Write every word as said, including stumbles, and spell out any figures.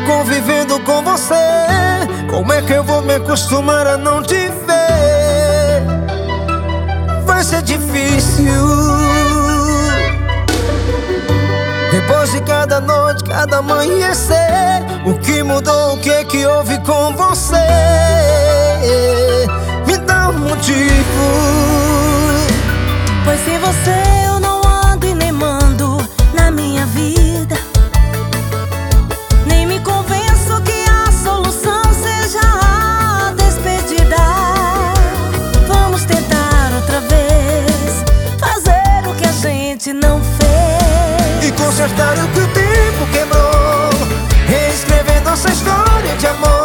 convivendo com você. Como é que eu vou me acostumar a não te ver? Vai ser difícil. Depois de cada noite, cada amanhecer, o que mudou, o que é que houve com você? Me dá um motivo. Pois sem você eu não ando e nem mando na minha vida. Nem me convenço que a solução seja a despedida. Vamos tentar outra vez fazer o que a gente não fez E consertar o que o tempo quebrou, reescrever nossa história de amor.